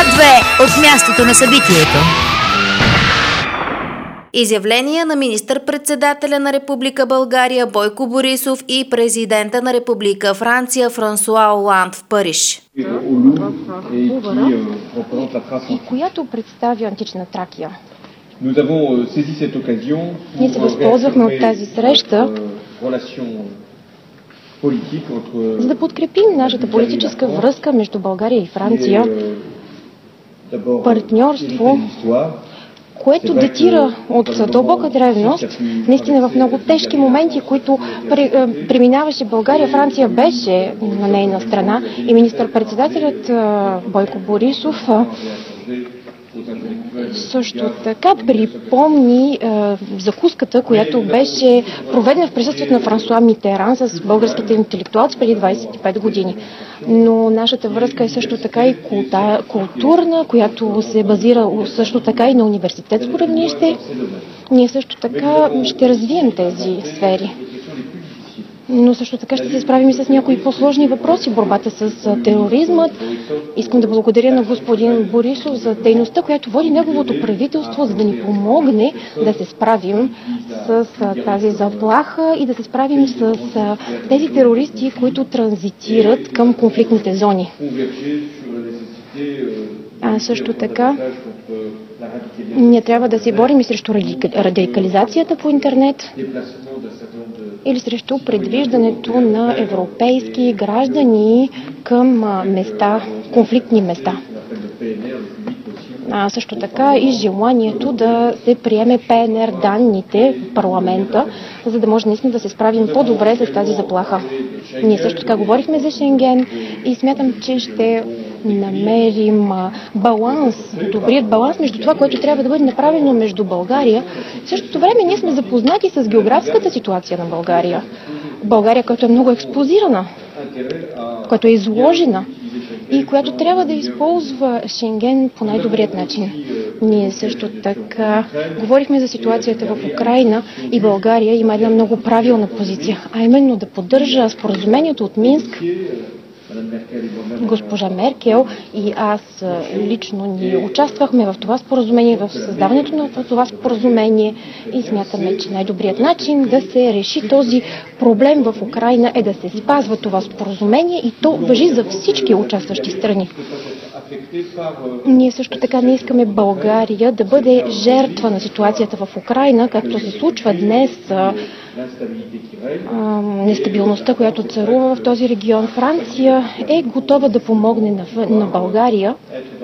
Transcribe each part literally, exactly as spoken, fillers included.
две от мястото на събитието. Изявления на министър-председателя на Република България Бойко Борисов и президента на Република Франция Франсуа Оланд в Париж. И която представя антична Тракия. Ние се възползвахме от тази среща, за да подкрепим нашата политическа връзка между България и Франция, партньорство, което датира от дълбока древност, наистина в много тежки моменти, които преминаваше България. Франция беше на нейна страна и министър-председателят Бойко Борисов също така припомни е, закуската, която беше проведена в присъствието на Франсуа Митеран с българските интелектуалци преди двадесет и пет години. Но нашата връзка е също така и култа, културна, която се базира също така и на университетско равнище. Ние също така ще развием тези сфери. Но също така ще се справим и с някои по-сложни въпроси. Борбата с тероризмът. Искам да благодаря на господин Борисов за дейността, която води неговото правителство, за да ни помогне да се справим с тази заплаха и да се справим с тези терористи, които транзитират към конфликтните зони. А също така ние трябва да се борим и срещу радикализацията по интернет или срещу предвиждането на европейски граждани към места, конфликтни места. А също така и желанието да се приеме ПНР данните в парламента, за да може наистина да се справим по-добре с тази заплаха. Ние също така говорихме за Шенген и смятам, че ще намерим баланс, добрият баланс между това, което трябва да бъде направено между България. В същото време ние сме запознати с географската ситуация на България. България, която е много експозирана, която е изложена и която трябва да използва Шенген по най-добрият начин. Ние също така говорихме за ситуацията в Украйна и България има една много правилна позиция, а именно да поддържа споразумението от Минск. Госпожа Меркел и аз лично ни участвахме в това споразумение, в създаването на това споразумение и смятаме, че най-добрият начин да се реши този проблем в Украйна е да се спазва това споразумение и то важи за всички участващи страни. Ние също така не искаме България да бъде жертва на ситуацията в Украйна, както се случва днес. Нестабилността, която царува в този регион. Франция е готова да помогне на, на България,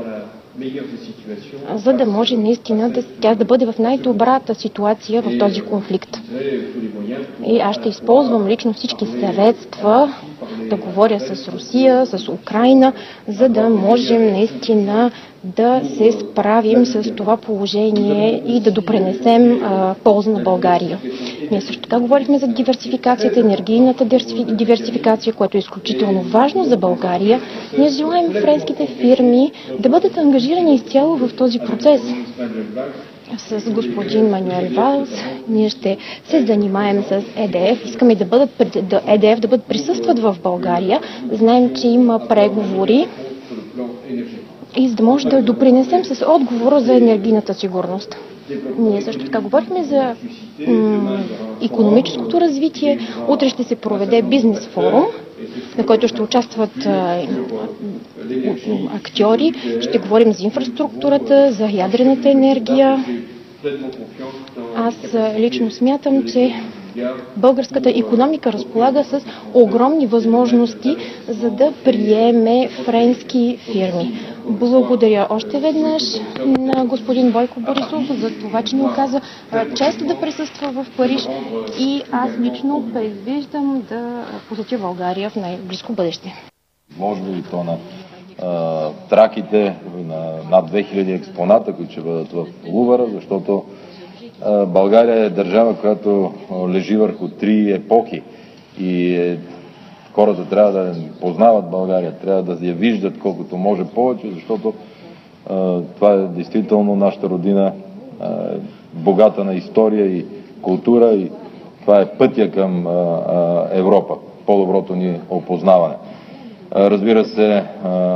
за да може наистина да, тя да бъде в най-добрата ситуация в този конфликт. И аз ще използвам лично всички средства да говоря с Русия, с Украйна, за да можем наистина да се справим с това положение и да допренесем а, полза на България. Ние също така говорихме за диверсификацията, енергийната диверсификация, което е изключително важно за България. Ние желаем френските фирми да бъдат ангажирани изцяло в този процес. С господин Мануел Валс ние ще се занимаем с Е Д Ф. Искаме да бъдат, да Е Д Ф да бъдат присъстват в България. Знаем, че има преговори и за да може да допринесем с отговора за енергийната сигурност. Ние също така говорихме за м- икономическото развитие. Утре ще се проведе бизнес форум, на който ще участват а, актьори. Ще говорим за инфраструктурата, за ядрената енергия. Аз лично смятам, че българската икономика разполага с огромни възможности, за да приеме френски фирми. Благодаря още веднъж на господин Бойко Борисов за това, че ни оказа често да присъства в Париж и аз лично предвиждам да посетя България в най-близко бъдеще. Може би то на а, траките, на над две хиляди експоната, които ще бъдат в Лувъра, защото а, България е държава, която лежи върху три епохи и е, хората трябва да познават България, трябва да я виждат колкото може повече, защото а, това е действително нашата родина, а, богата на история и култура и това е пътя към а, а, Европа, по-доброто ни опознаване. А, разбира се, а,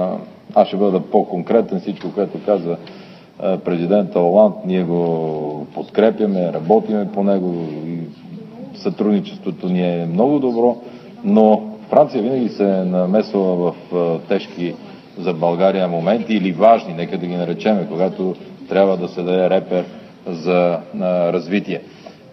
Аз ще бъда по-конкретен. Всичко, което казва президента Оланд, ние го подкрепяме, работиме по него и сътрудничеството ни е много добро, но Франция винаги се е намесвала в тежки за България моменти или важни, нека да ги наречеме, когато трябва да се даде репер за развитие.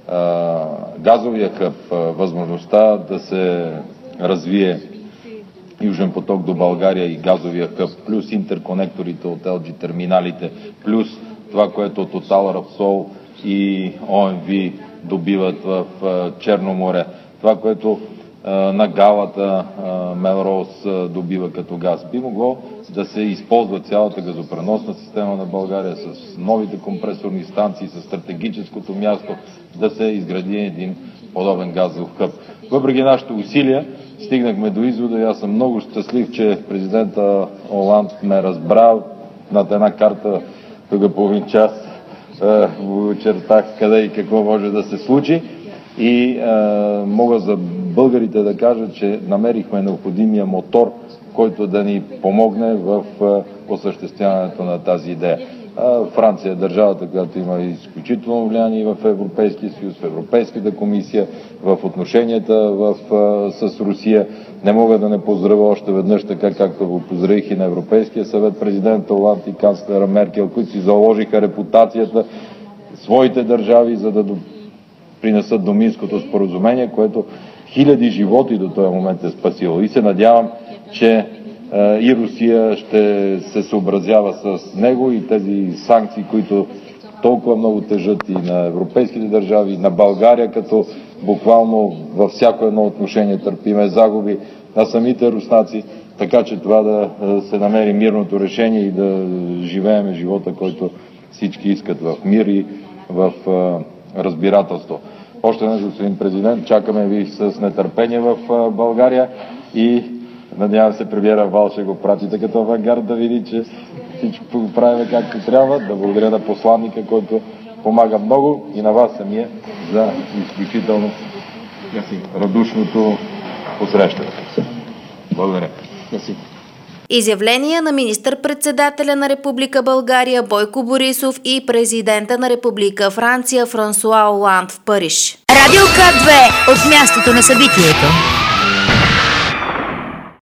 Газовия хъб, възможността да се развие Южен поток до България и газовия хъб, плюс интерконекторите от Ел Джи терминалите, плюс това, което Total, Repsol и О Ем Ви добиват в Черно море, това, което на Галата Мелроуз добива като газ. Би могло да се използва цялата газопреносна система на България с новите компресорни станции, с стратегическото място, да се изгради един подобен газов хъб. Въпреки нашите усилия, стигнахме до извода и аз съм много щастлив, че президента Оланд ме разбра. Над една карта, тук половин час, очертах къде и какво може да се случи. И е, мога за българите да кажа, че намерихме необходимия мотор, който да ни помогне в е, осъществяването на тази идея. Е, Франция е държавата, която има изключително влияние в Европейския съюз, в Европейската комисия, в отношенията в, е, с Русия. Не мога да не поздравя още веднъж, така както го поздравих и на Европейския съвет, президента Оланд и канцлера Меркел, които си заложиха репутацията своите държави, за да принесат до Минското споразумение, което хиляди животи до този момент е спасило. И се надявам, че е, и Русия ще се съобразява с него и тези санкции, които толкова много тежат и на европейските държави, и на България, като буквално във всяко едно отношение търпиме загуби на самите руснаци, така че това да се намери мирното решение и да живееме живота, който всички искат в мир и в е, разбирателство. Още не, господин президент, чакаме ви с нетърпение в България и надявам се премиера Вал ще го пратите като авангард да види, че всичко го правим както трябва. Да благодаря на посланника, който помага много и на вас самия за изключително радушното посрещане. Благодаря. Изявления на министър-председателя на Република България Бойко Борисов и президента на Република Франция Франсуа Оланд в Париж. Радио К две от мястото на събитието.